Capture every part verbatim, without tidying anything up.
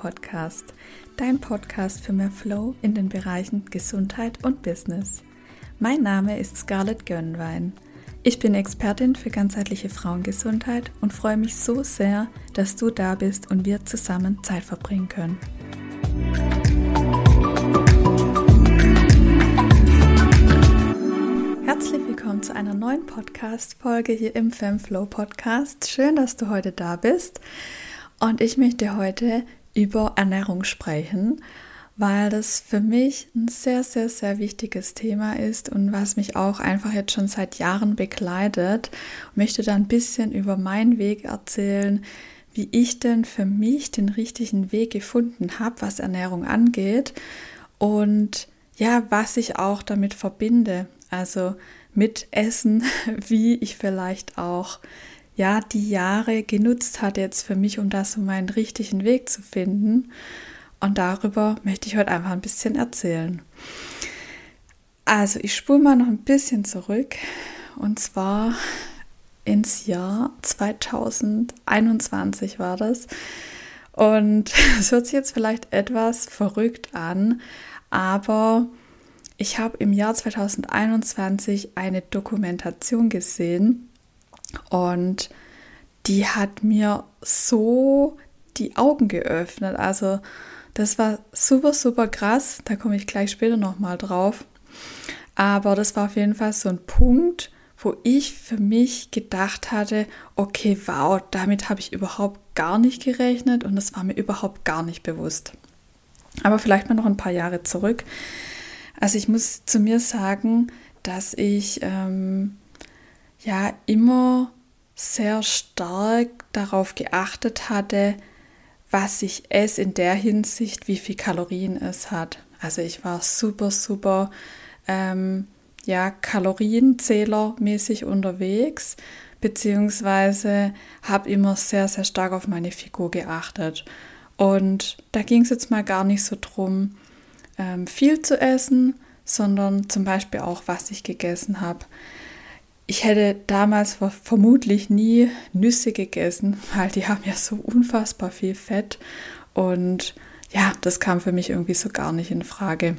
Podcast, dein Podcast für mehr Flow in den Bereichen Gesundheit und Business. Mein Name ist Scarlett Gönnwein. Ich bin Expertin für ganzheitliche Frauengesundheit und freue mich so sehr, dass du da bist und wir zusammen Zeit verbringen können. Herzlich willkommen zu einer neuen Podcast-Folge hier im FemFlow Podcast. Schön, dass du heute da bist. Und ich möchte heute über Ernährung sprechen, weil das für mich ein sehr, sehr, sehr wichtiges Thema ist und was mich auch einfach jetzt schon seit Jahren begleitet. Ich möchte da ein bisschen über meinen Weg erzählen, wie ich denn für mich den richtigen Weg gefunden habe, was Ernährung angeht und ja, was ich auch damit verbinde, also mit Essen, wie ich vielleicht auch ja, die Jahre genutzt hat jetzt für mich, um da so meinen richtigen Weg zu finden. Und darüber möchte ich heute einfach ein bisschen erzählen. Also ich spule mal noch ein bisschen zurück und zwar ins Jahr zweitausendeinundzwanzig war das. Und es hört sich jetzt vielleicht etwas verrückt an, aber ich habe im Jahr zweitausendeinundzwanzig eine Dokumentation gesehen und die hat mir so die Augen geöffnet. Also das war super, super krass. Da komme ich gleich später nochmal drauf. Aber das war auf jeden Fall so ein Punkt, wo ich für mich gedacht hatte, okay, wow, damit habe ich überhaupt gar nicht gerechnet und das war mir überhaupt gar nicht bewusst. Aber vielleicht mal noch ein paar Jahre zurück. Also ich muss zu mir sagen, dass ich ähm, ja immer sehr stark darauf geachtet hatte, was ich esse in der Hinsicht, wie viel Kalorien es hat. Also ich war super, super ähm, ja, Kalorienzählermäßig unterwegs, beziehungsweise habe immer sehr, sehr stark auf meine Figur geachtet. Und da ging es jetzt mal gar nicht so drum, ähm, viel zu essen, sondern zum Beispiel auch, was ich gegessen habe. Ich hätte damals vermutlich nie Nüsse gegessen, weil die haben ja so unfassbar viel Fett und ja, das kam für mich irgendwie so gar nicht in Frage.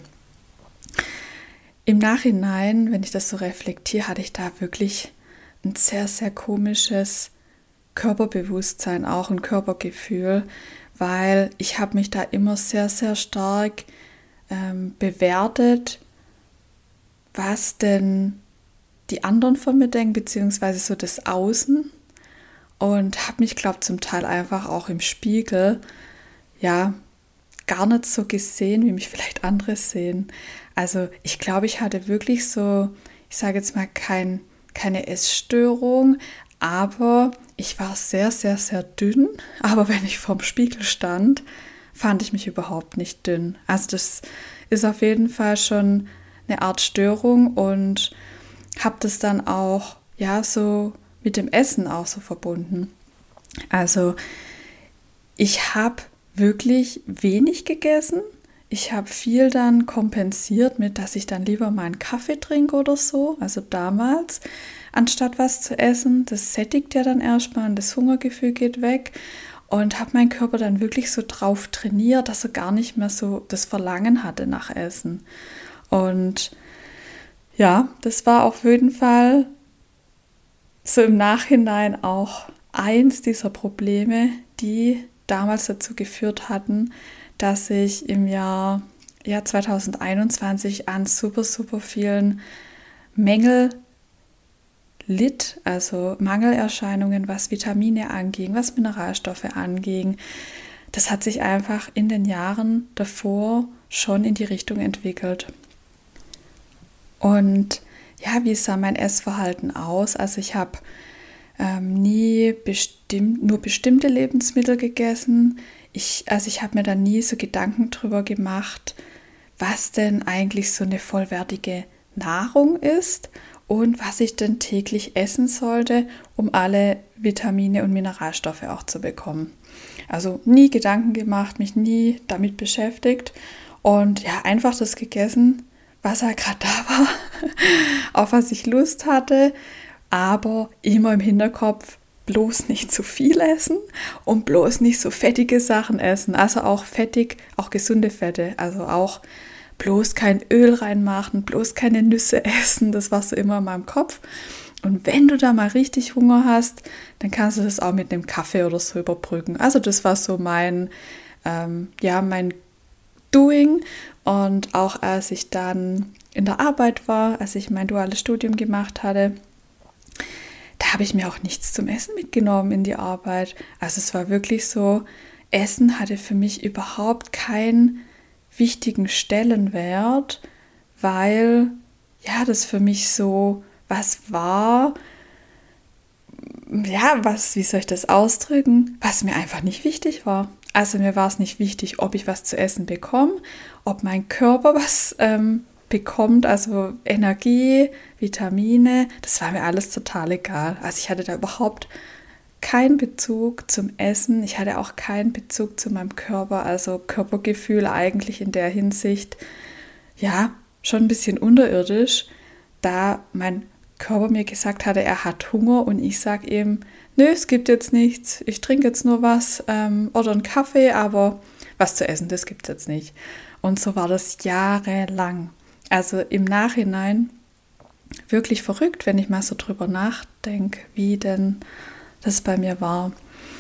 Im Nachhinein, wenn ich das so reflektiere, hatte ich da wirklich ein sehr, sehr komisches Körperbewusstsein, auch ein Körpergefühl, weil ich habe mich da immer sehr, sehr stark ähm, bewertet, was denn die anderen von mir denken, beziehungsweise so das Außen und habe mich, glaube ich, zum Teil einfach auch im Spiegel, ja, gar nicht so gesehen, wie mich vielleicht andere sehen. Also ich glaube, ich hatte wirklich so, ich sage jetzt mal, kein, keine Essstörung, aber ich war sehr, sehr, sehr dünn. Aber wenn ich vorm Spiegel stand, fand ich mich überhaupt nicht dünn. Also das ist auf jeden Fall schon eine Art Störung und habe das dann auch ja so mit dem Essen auch so verbunden. Also ich habe wirklich wenig gegessen. Ich habe viel dann kompensiert mit, dass ich dann lieber mal einen Kaffee trinke oder so. Also damals, anstatt was zu essen. Das sättigt ja dann erstmal und das Hungergefühl geht weg. Und habe meinen Körper dann wirklich so drauf trainiert, dass er gar nicht mehr so das Verlangen hatte nach Essen. Und ja, das war auf jeden Fall so im Nachhinein auch eins dieser Probleme, die damals dazu geführt hatten, dass ich im Jahr ja, zweitausendeinundzwanzig an super, super vielen Mängel litt, also Mangelerscheinungen, was Vitamine anging, was Mineralstoffe anging. Das hat sich einfach in den Jahren davor schon in die Richtung entwickelt. Und ja, wie sah mein Essverhalten aus? Also ich habe ähm, nie bestimmt, nur bestimmte Lebensmittel gegessen. Ich, also ich habe mir da nie so Gedanken drüber gemacht, was denn eigentlich so eine vollwertige Nahrung ist und was ich denn täglich essen sollte, um alle Vitamine und Mineralstoffe auch zu bekommen. Also nie Gedanken gemacht, mich nie damit beschäftigt und ja, einfach das gegessen, was er gerade da war, auf was ich Lust hatte, aber immer im Hinterkopf, bloß nicht zu viel essen und bloß nicht so fettige Sachen essen. Also auch fettig, auch gesunde Fette. Also auch bloß kein Öl reinmachen, bloß keine Nüsse essen. Das war so immer in meinem Kopf. Und wenn du da mal richtig Hunger hast, dann kannst du das auch mit einem Kaffee oder so überbrücken. Also das war so mein, ähm, ja, mein Doing. Und auch als ich dann in der Arbeit war, als ich mein duales Studium gemacht hatte, da habe ich mir auch nichts zum Essen mitgenommen in die Arbeit. Also es war wirklich so, Essen hatte für mich überhaupt keinen wichtigen Stellenwert, weil ja, das für mich so was war, ja, was, wie soll ich das ausdrücken, was mir einfach nicht wichtig war. Also mir war es nicht wichtig, ob ich was zu essen bekomme, ob mein Körper was ähm, bekommt, also Energie, Vitamine, das war mir alles total egal. Also ich hatte da überhaupt keinen Bezug zum Essen, ich hatte auch keinen Bezug zu meinem Körper, also Körpergefühl eigentlich in der Hinsicht, ja, schon ein bisschen unterirdisch, da mein Körper mir gesagt hatte, er hat Hunger und ich sage ihm, nö, es gibt jetzt nichts, ich trinke jetzt nur was ähm, oder einen Kaffee, aber was zu essen, das gibt es jetzt nicht. Und so war das jahrelang. Also im Nachhinein wirklich verrückt, wenn ich mal so drüber nachdenke, wie denn das bei mir war.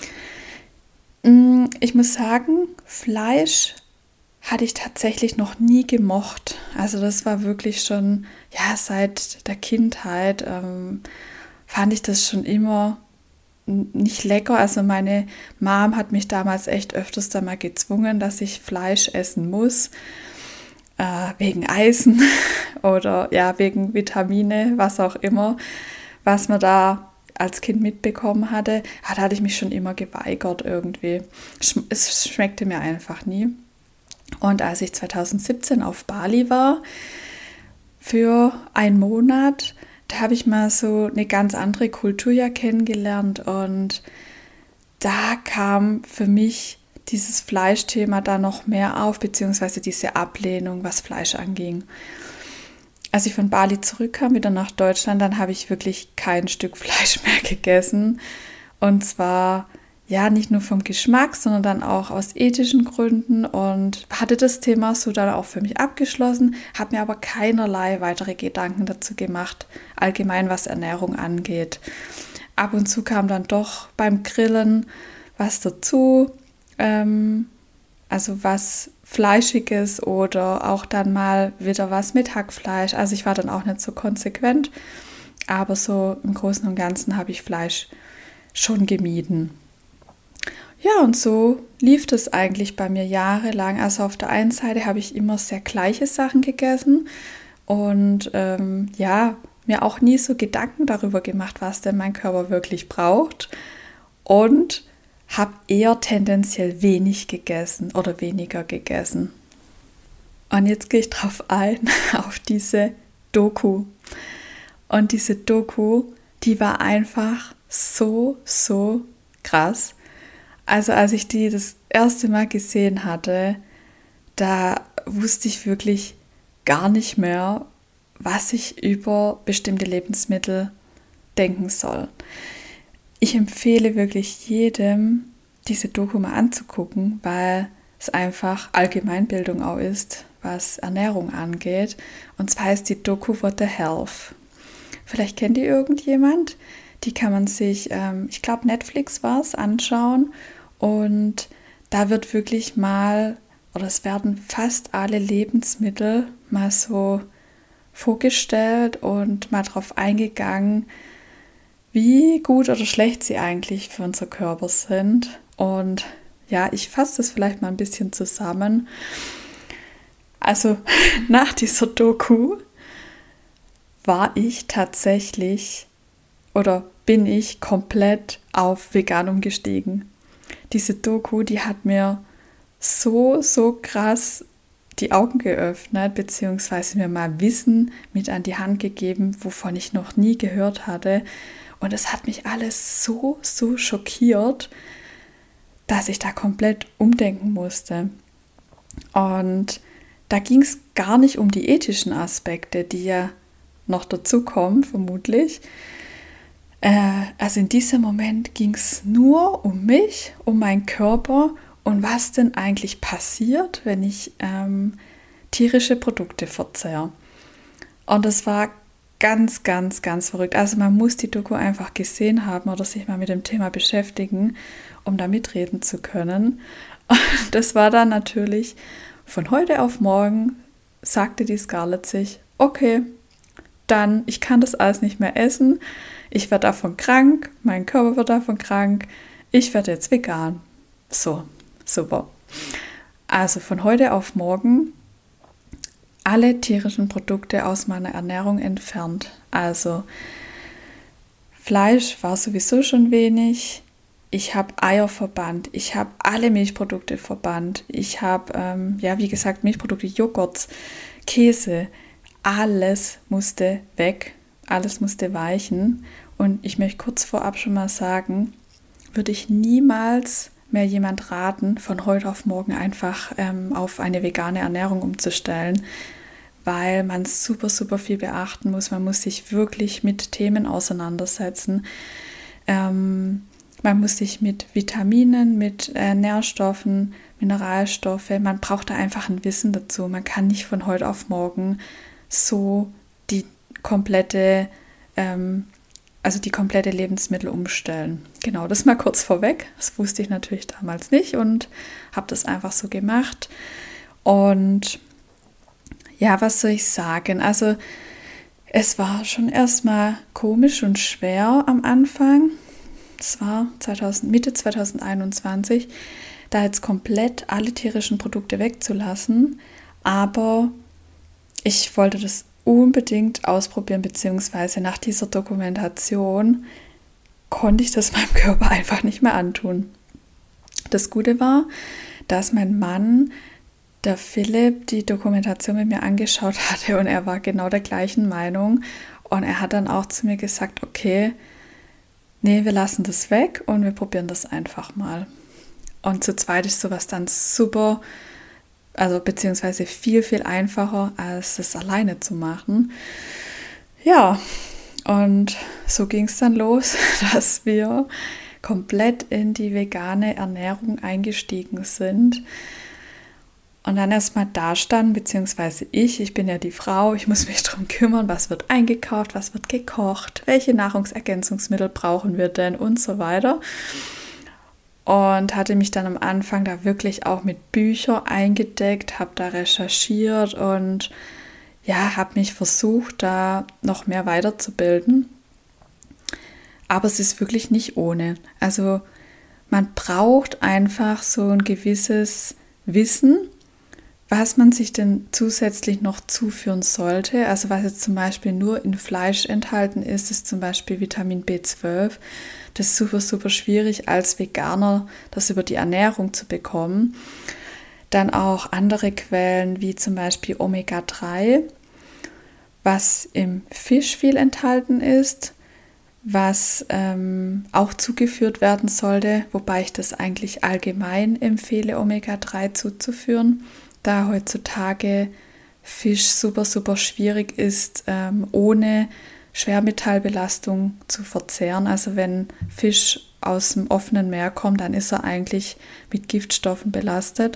Ich muss sagen, Fleisch hatte ich tatsächlich noch nie gemocht. Also das war wirklich schon, ja, seit der Kindheit ähm, fand ich das schon immer nicht lecker. Also meine Mom hat mich damals echt öfters da mal gezwungen, dass ich Fleisch essen muss. Äh, wegen Eisen oder ja, wegen Vitamine, was auch immer, was man da als Kind mitbekommen hatte. Da hatte ich mich schon immer geweigert irgendwie. Es schmeckte mir einfach nie. Und als ich zwanzig siebzehn auf Bali war, für einen Monat, da habe ich mal so eine ganz andere Kultur ja kennengelernt und da kam für mich dieses Fleischthema da noch mehr auf, beziehungsweise diese Ablehnung, was Fleisch anging. Als ich von Bali zurückkam, wieder nach Deutschland, dann habe ich wirklich kein Stück Fleisch mehr gegessen. Und zwar ja nicht nur vom Geschmack, sondern dann auch aus ethischen Gründen und hatte das Thema so dann auch für mich abgeschlossen, habe mir aber keinerlei weitere Gedanken dazu gemacht, allgemein was Ernährung angeht. Ab und zu kam dann doch beim Grillen was dazu, ähm, also was Fleischiges oder auch dann mal wieder was mit Hackfleisch. Also ich war dann auch nicht so konsequent, aber so im Großen und Ganzen habe ich Fleisch schon gemieden. Ja, und so lief das eigentlich bei mir jahrelang. Also auf der einen Seite habe ich immer sehr gleiche Sachen gegessen und ähm, ja, mir auch nie so Gedanken darüber gemacht, was denn mein Körper wirklich braucht und habe eher tendenziell wenig gegessen oder weniger gegessen. Und jetzt gehe ich drauf ein, auf diese Doku. Und diese Doku, die war einfach so, so krass. Also als ich die das erste Mal gesehen hatte, da wusste ich wirklich gar nicht mehr, was ich über bestimmte Lebensmittel denken soll. Ich empfehle wirklich jedem, diese Doku mal anzugucken, weil es einfach Allgemeinbildung auch ist, was Ernährung angeht. Und zwar heißt die Doku What the Health. Vielleicht kennt ihr irgendjemand? Die kann man sich, ähm, ich glaube Netflix war es, anschauen. Und da wird wirklich mal, oder es werden fast alle Lebensmittel mal so vorgestellt und mal drauf eingegangen, wie gut oder schlecht sie eigentlich für unser Körper sind. Und ja, ich fasse das vielleicht mal ein bisschen zusammen. Also nach dieser Doku war ich tatsächlich oder bin ich komplett auf vegan umgestiegen. Diese Doku, die hat mir so, so krass die Augen geöffnet, beziehungsweise mir mal Wissen mit an die Hand gegeben, wovon ich noch nie gehört hatte. Und es hat mich alles so, so schockiert, dass ich da komplett umdenken musste. Und da ging es gar nicht um die ethischen Aspekte, die ja noch dazukommen, vermutlich. Äh, also in diesem Moment ging es nur um mich, um meinen Körper und was denn eigentlich passiert, wenn ich ähm, tierische Produkte verzehre. Und das war ganz, ganz, ganz verrückt. Also man muss die Doku einfach gesehen haben oder sich mal mit dem Thema beschäftigen, um da mitreden zu können. Und das war dann natürlich von heute auf morgen, sagte die Scarlett sich, okay, dann, ich kann das alles nicht mehr essen, ich werde davon krank, mein Körper wird davon krank, ich werde jetzt vegan. So, super. Also von heute auf morgen alle tierischen Produkte aus meiner Ernährung entfernt. Also Fleisch war sowieso schon wenig. Ich habe Eier verbannt. Ich habe alle Milchprodukte verbannt. Ich habe, ähm, ja, wie gesagt, Milchprodukte, Joghurts, Käse. Alles musste weg. Alles musste weichen. Und ich möchte kurz vorab schon mal sagen, würde ich niemals mehr jemand raten, von heute auf morgen einfach ähm, auf eine vegane Ernährung umzustellen, weil man super, super viel beachten muss. Man muss sich wirklich mit Themen auseinandersetzen. Ähm, man muss sich mit Vitaminen, mit äh, Nährstoffen, Mineralstoffe, man braucht da einfach ein Wissen dazu. Man kann nicht von heute auf morgen so die komplette, ähm, also die komplette Lebensmittel umstellen. Genau, das mal kurz vorweg. Das wusste ich natürlich damals nicht und habe das einfach so gemacht. Und ja, was soll ich sagen? Also es war schon erstmal komisch und schwer am Anfang. Es war zweitausend, Mitte zwanzig einundzwanzig, da jetzt komplett alle tierischen Produkte wegzulassen. Aber ich wollte das unbedingt ausprobieren, beziehungsweise nach dieser Dokumentation konnte ich das meinem Körper einfach nicht mehr antun. Das Gute war, dass mein Mann, der Philipp, die Dokumentation mit mir angeschaut hatte und er war genau der gleichen Meinung und er hat dann auch zu mir gesagt, okay, nee, wir lassen das weg und wir probieren das einfach mal. Und zu zweit ist sowas dann super, also beziehungsweise viel, viel einfacher, als es alleine zu machen. Ja, und so ging es dann los, dass wir komplett in die vegane Ernährung eingestiegen sind. Und dann erstmal da standen, beziehungsweise ich, ich bin ja die Frau, ich muss mich darum kümmern, was wird eingekauft, was wird gekocht, welche Nahrungsergänzungsmittel brauchen wir denn und so weiter. Und hatte mich dann am Anfang da wirklich auch mit Büchern eingedeckt, habe da recherchiert und ja, habe mich versucht, da noch mehr weiterzubilden. Aber es ist wirklich nicht ohne. Also man braucht einfach so ein gewisses Wissen, was man sich denn zusätzlich noch zuführen sollte. Also was jetzt zum Beispiel nur in Fleisch enthalten ist, ist zum Beispiel Vitamin B zwölf. Das ist super, super schwierig als Veganer, das über die Ernährung zu bekommen. Dann auch andere Quellen, wie zum Beispiel Omega drei, was im Fisch viel enthalten ist, was ähm, auch zugeführt werden sollte, wobei ich das eigentlich allgemein empfehle, Omega drei zuzuführen, da heutzutage Fisch super, super schwierig ist, ähm, ohne Schwermetallbelastung zu verzehren. Also wenn Fisch aus dem offenen Meer kommt, dann ist er eigentlich mit Giftstoffen belastet.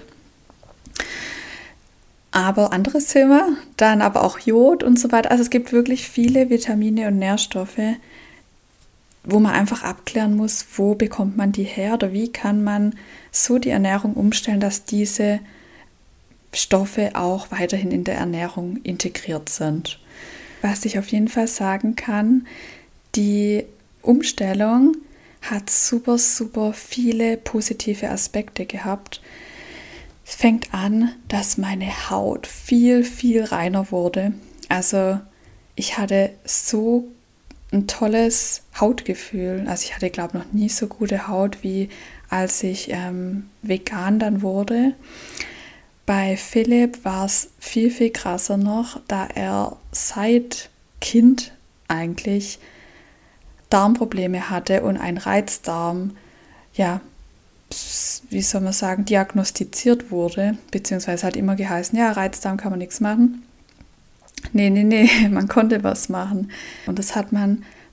Aber anderes Thema, dann aber auch Jod und so weiter. Also es gibt wirklich viele Vitamine und Nährstoffe, wo man einfach abklären muss, wo bekommt man die her oder wie kann man so die Ernährung umstellen, dass diese Stoffe auch weiterhin in der Ernährung integriert sind. Was ich auf jeden Fall sagen kann, die Umstellung hat super, super viele positive Aspekte gehabt. Es fängt an, dass meine Haut viel, viel reiner wurde. Also ich hatte so ein tolles Hautgefühl. Also ich hatte, glaube ich, noch nie so gute Haut, wie als ich ähm, vegan dann wurde. Bei Philipp war es viel, viel krasser noch, da er seit Kind eigentlich Darmprobleme hatte und ein Reizdarm, ja, wie soll man sagen, diagnostiziert wurde, beziehungsweise hat immer geheißen, ja, Reizdarm kann man nichts machen. Nee, nee, nee, man konnte was machen. Und das hat man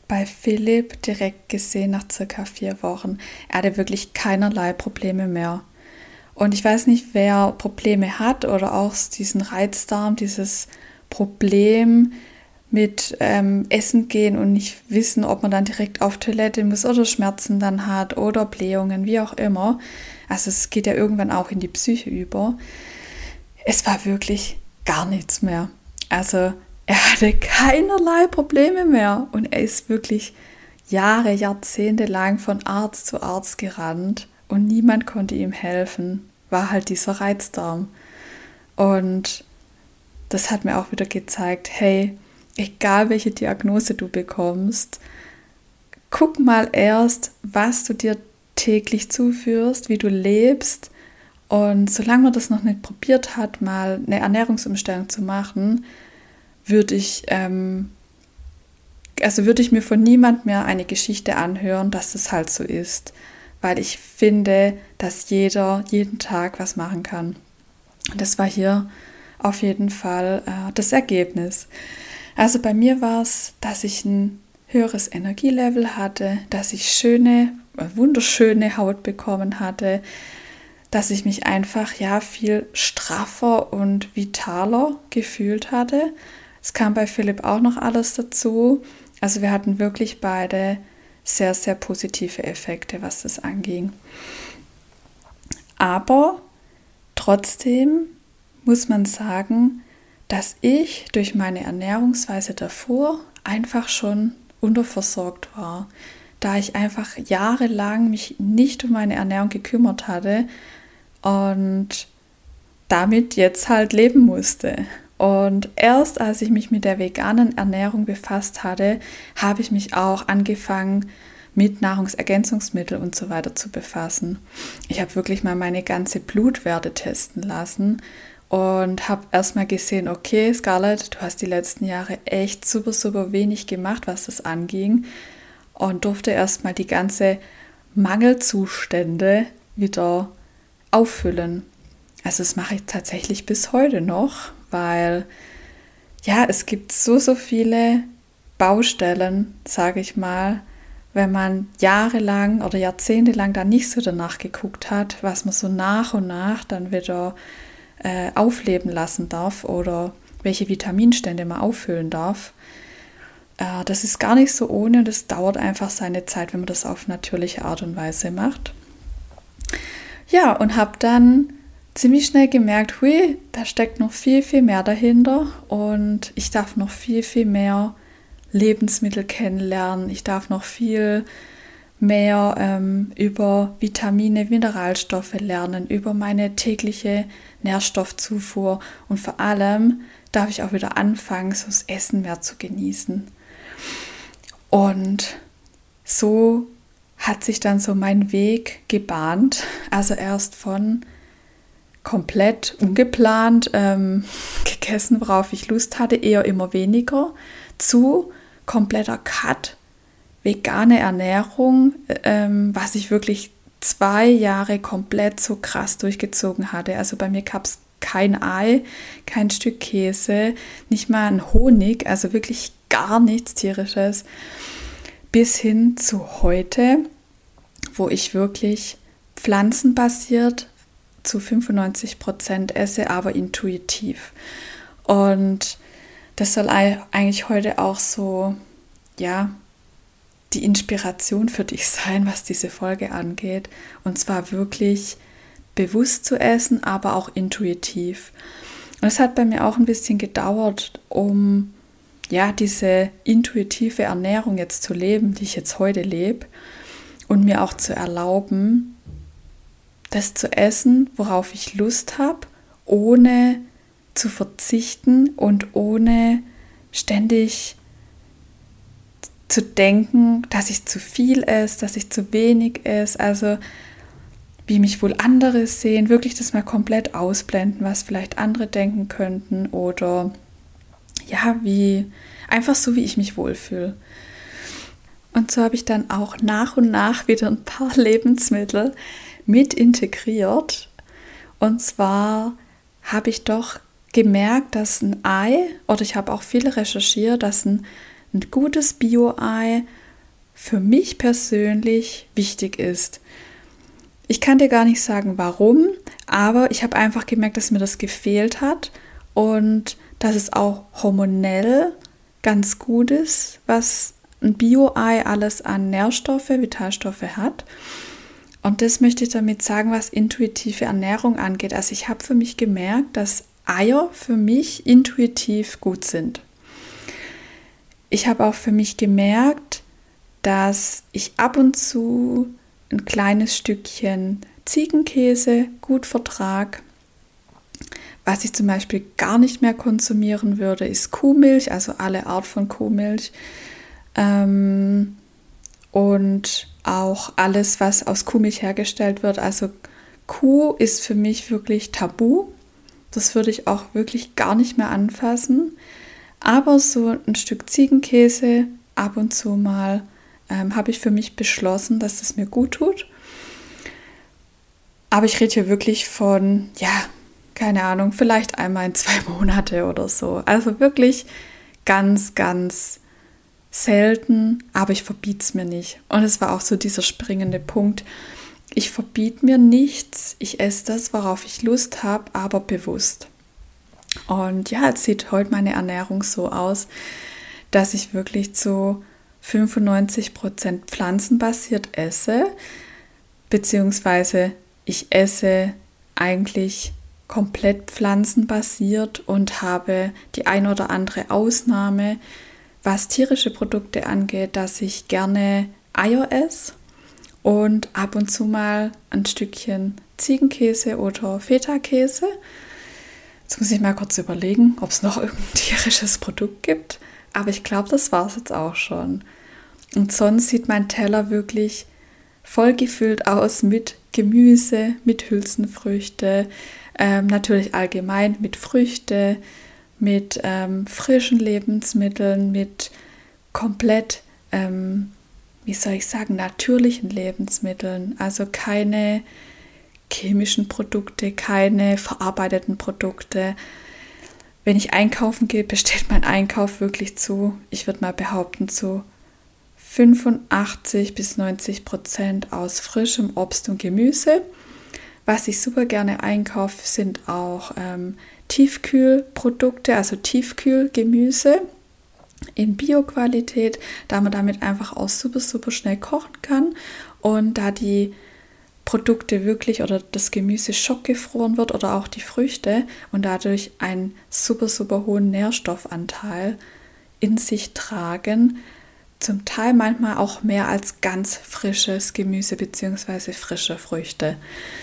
bei Philipp direkt gesehen nach circa vier Wochen. Er hatte wirklich keinerlei Probleme mehr. Und ich weiß nicht, wer Probleme hat oder auch diesen Reizdarm, dieses Problem mit ähm, Essen gehen und nicht wissen, ob man dann direkt auf Toilette muss oder Schmerzen dann hat oder Blähungen, wie auch immer. Also es geht ja irgendwann auch in die Psyche über. Es war wirklich gar nichts mehr. Also er hatte keinerlei Probleme mehr und er ist wirklich Jahre, Jahrzehnte lang von Arzt zu Arzt gerannt und niemand konnte ihm helfen. War halt dieser Reizdarm. Und das hat mir auch wieder gezeigt, hey, egal welche Diagnose du bekommst, guck mal erst, was du dir täglich zuführst, wie du lebst. Und solange man das noch nicht probiert hat, mal eine Ernährungsumstellung zu machen, würde ich, ähm, also würde ich mir von niemand mehr eine Geschichte anhören, dass es halt so ist. Weil ich finde, dass jeder jeden Tag was machen kann. Und das war hier auf jeden Fall äh, das Ergebnis. Also bei mir war es, dass ich ein höheres Energielevel hatte, dass ich schöne, wunderschöne Haut bekommen hatte, dass ich mich einfach ja viel straffer und vitaler gefühlt hatte. Es kam bei Philipp auch noch alles dazu. Also wir hatten wirklich beide sehr, sehr positive Effekte, was das anging. Aber trotzdem muss man sagen, dass ich durch meine Ernährungsweise davor einfach schon unterversorgt war, da ich einfach jahrelang mich nicht um meine Ernährung gekümmert hatte und damit jetzt halt leben musste. Und erst als ich mich mit der veganen Ernährung befasst hatte, habe ich mich auch angefangen, mit Nahrungsergänzungsmitteln und so weiter zu befassen. Ich habe wirklich mal meine ganze Blutwerte testen lassen und habe erstmal gesehen, okay, Scarlett, du hast die letzten Jahre echt super, super wenig gemacht, was das anging, und durfte erstmal die ganze Mangelzustände wieder auffüllen. Also das mache ich tatsächlich bis heute noch, weil ja, es gibt so, so viele Baustellen, sage ich mal, wenn man jahrelang oder jahrzehntelang da nicht so danach geguckt hat, was man so nach und nach dann wieder äh, aufleben lassen darf oder welche Vitaminstände man auffüllen darf. Äh, das ist gar nicht so ohne und es dauert einfach seine Zeit, wenn man das auf natürliche Art und Weise macht. Ja, und habe dann ziemlich schnell gemerkt, hui, da steckt noch viel, viel mehr dahinter und ich darf noch viel, viel mehr Lebensmittel kennenlernen. Ich darf noch viel mehr ähm, über Vitamine, Mineralstoffe lernen, über meine tägliche Nährstoffzufuhr und vor allem darf ich auch wieder anfangen, so das Essen mehr zu genießen. Und so hat sich dann so mein Weg gebahnt. Also erst von komplett ungeplant ähm, gegessen, worauf ich Lust hatte, eher immer weniger, zu kompletter Cut, vegane Ernährung, ähm, was ich wirklich zwei Jahre komplett so krass durchgezogen hatte. Also bei mir gab es kein Ei, kein Stück Käse, nicht mal ein Honig, also wirklich gar nichts Tierisches, bis hin zu heute, wo ich wirklich pflanzenbasiert zu fünfundneunzig Prozent esse, aber intuitiv. Und das soll eigentlich heute auch so, ja, die Inspiration für dich sein, was diese Folge angeht. Und zwar wirklich bewusst zu essen, aber auch intuitiv. Und es hat bei mir auch ein bisschen gedauert, um ja, diese intuitive Ernährung jetzt zu leben, die ich jetzt heute lebe, und mir auch zu erlauben, das zu essen, worauf ich Lust habe, ohne zu verzichten und ohne ständig zu denken, dass ich zu viel esse, dass ich zu wenig esse, also wie mich wohl andere sehen, wirklich das mal komplett ausblenden, was vielleicht andere denken könnten oder ja, wie einfach so, wie ich mich wohlfühle. Und so habe ich dann auch nach und nach wieder ein paar Lebensmittel mit integriert. Und zwar habe ich doch gemerkt, dass ein Ei, oder ich habe auch viel recherchiert, dass ein, ein gutes Bio-Ei für mich persönlich wichtig ist. Ich kann dir gar nicht sagen, warum, aber ich habe einfach gemerkt, dass mir das gefehlt hat und dass es auch hormonell ganz gut ist, was ein Bio-Ei alles an Nährstoffe, Vitalstoffe hat. Und das möchte ich damit sagen, was intuitive Ernährung angeht. Also ich habe für mich gemerkt, dass Eier für mich intuitiv gut sind. Ich habe auch für mich gemerkt, dass ich ab und zu ein kleines Stückchen Ziegenkäse gut vertrage. Was ich zum Beispiel gar nicht mehr konsumieren würde, ist Kuhmilch, also alle Art von Kuhmilch. Ähm, und auch alles, was aus Kuhmilch hergestellt wird. Also Kuh ist für mich wirklich tabu. Das würde ich auch wirklich gar nicht mehr anfassen. Aber so ein Stück Ziegenkäse ab und zu mal ähm, habe ich für mich beschlossen, dass es mir gut tut. Aber ich rede hier wirklich von, ja, keine Ahnung, vielleicht einmal in zwei Monate oder so. Also wirklich ganz, ganz selten, aber ich verbiete es mir nicht. Und es war auch so dieser springende Punkt. Ich verbiete mir nichts, ich esse das, worauf ich Lust habe, aber bewusst. Und ja, jetzt sieht heute meine Ernährung so aus, dass ich wirklich zu fünfundneunzig Prozent pflanzenbasiert esse, beziehungsweise ich esse eigentlich komplett pflanzenbasiert und habe die ein oder andere Ausnahme, was tierische Produkte angeht, dass ich gerne Eier esse und ab und zu mal ein Stückchen Ziegenkäse oder Feta-Käse. Jetzt muss ich mal kurz überlegen, ob es noch irgendein tierisches Produkt gibt. Aber ich glaube, das war es jetzt auch schon. Und sonst sieht mein Teller wirklich voll gefüllt aus mit Gemüse, mit Hülsenfrüchte, ähm, natürlich allgemein mit Früchte, mit ähm, frischen Lebensmitteln, mit komplett, ähm, wie soll ich sagen, natürlichen Lebensmitteln. Also keine chemischen Produkte, keine verarbeiteten Produkte. Wenn ich einkaufen gehe, besteht mein Einkauf wirklich zu, ich würde mal behaupten, zu fünfundachtzig bis neunzig Prozent aus frischem Obst und Gemüse. Was ich super gerne einkaufe, sind auch ähm, Tiefkühlprodukte, also Tiefkühlgemüse in Bio-Qualität, da man damit einfach auch super, super schnell kochen kann und da die Produkte wirklich oder das Gemüse schockgefroren wird oder auch die Früchte und dadurch einen super, super hohen Nährstoffanteil in sich tragen, zum Teil manchmal auch mehr als ganz frisches Gemüse bzw. frische Früchte.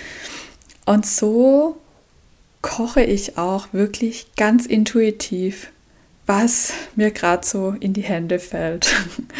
Und so koche ich auch wirklich ganz intuitiv, was mir gerade so in die Hände fällt.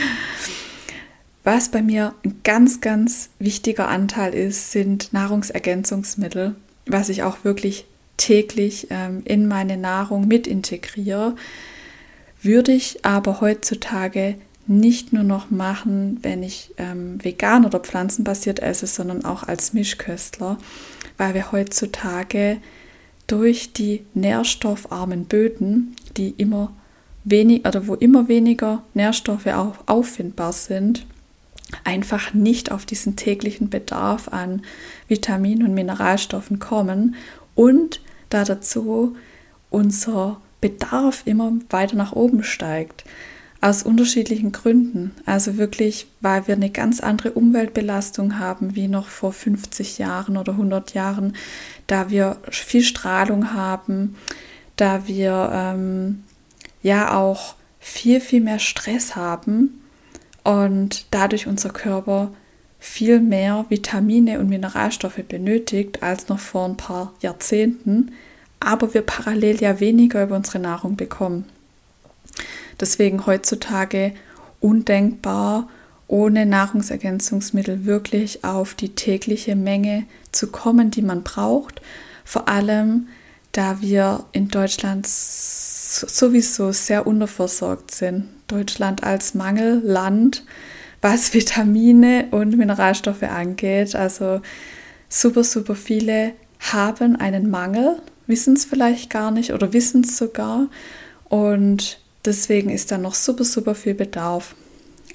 Was bei mir ein ganz, ganz wichtiger Anteil ist, sind Nahrungsergänzungsmittel, was ich auch wirklich täglich ähm, in meine Nahrung mit integriere, würde ich aber heutzutage nicht nur noch machen, wenn ich ähm, vegan oder pflanzenbasiert esse, sondern auch als Mischköstler, weil wir heutzutage durch die nährstoffarmen Böden, die immer wenig oder wo immer weniger Nährstoffe auch auffindbar sind, einfach nicht auf diesen täglichen Bedarf an Vitaminen und Mineralstoffen kommen und da dazu unser Bedarf immer weiter nach oben steigt. Aus unterschiedlichen Gründen. Also wirklich, weil wir eine ganz andere Umweltbelastung haben wie noch vor fünfzig Jahren oder hundert Jahren, da wir viel Strahlung haben, da wir ähm, ja auch viel, viel mehr Stress haben und dadurch unser Körper viel mehr Vitamine und Mineralstoffe benötigt als noch vor ein paar Jahrzehnten, aber wir parallel ja weniger über unsere Nahrung bekommen. Deswegen heutzutage undenkbar, ohne Nahrungsergänzungsmittel wirklich auf die tägliche Menge zu kommen, die man braucht. Vor allem, da wir in Deutschland sowieso sehr unterversorgt sind. Deutschland als Mangelland, was Vitamine und Mineralstoffe angeht. Also super, super viele haben einen Mangel, wissen es vielleicht gar nicht oder wissen es sogar. Und deswegen ist da noch super, super viel Bedarf.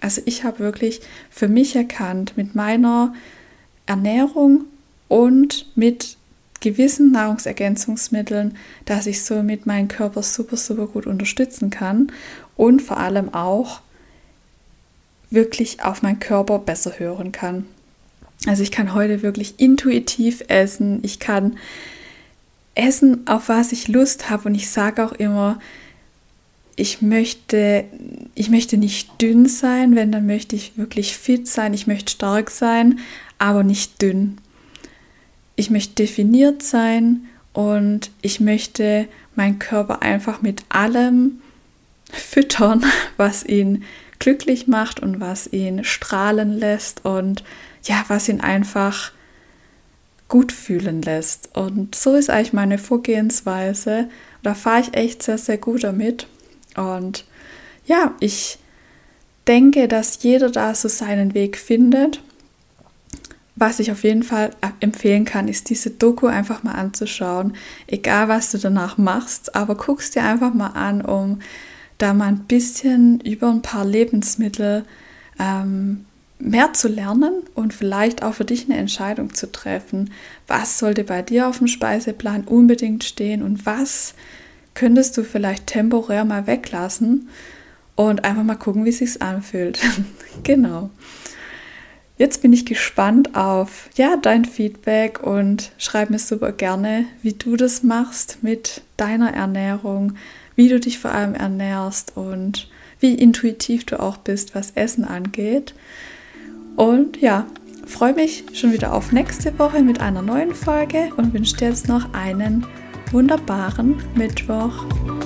Also ich habe wirklich für mich erkannt, mit meiner Ernährung und mit gewissen Nahrungsergänzungsmitteln, dass ich somit meinen Körper super, super gut unterstützen kann und vor allem auch wirklich auf meinen Körper besser hören kann. Also ich kann heute wirklich intuitiv essen, ich kann essen, auf was ich Lust habe und ich sage auch immer, ich möchte, ich möchte nicht dünn sein, wenn, dann möchte ich wirklich fit sein, ich möchte stark sein, aber nicht dünn. Ich möchte definiert sein und ich möchte meinen Körper einfach mit allem füttern, was ihn glücklich macht und was ihn strahlen lässt und ja, was ihn einfach gut fühlen lässt. Und so ist eigentlich meine Vorgehensweise. Da fahre ich echt sehr, sehr gut damit. Und ja, ich denke, dass jeder da so seinen Weg findet. Was ich auf jeden Fall empfehlen kann, ist diese Doku einfach mal anzuschauen. Egal, was du danach machst, aber guck's dir einfach mal an, um da mal ein bisschen über ein paar Lebensmittel ähm, mehr zu lernen und vielleicht auch für dich eine Entscheidung zu treffen. Was sollte bei dir auf dem Speiseplan unbedingt stehen und was könntest du vielleicht temporär mal weglassen und einfach mal gucken, wie es sich anfühlt. Genau. Jetzt bin ich gespannt auf ja, dein Feedback und schreib mir super gerne, wie du das machst mit deiner Ernährung, wie du dich vor allem ernährst und wie intuitiv du auch bist, was Essen angeht. Und ja, freue mich schon wieder auf nächste Woche mit einer neuen Folge und wünsche dir jetzt noch einen wunderbaren Mittwoch.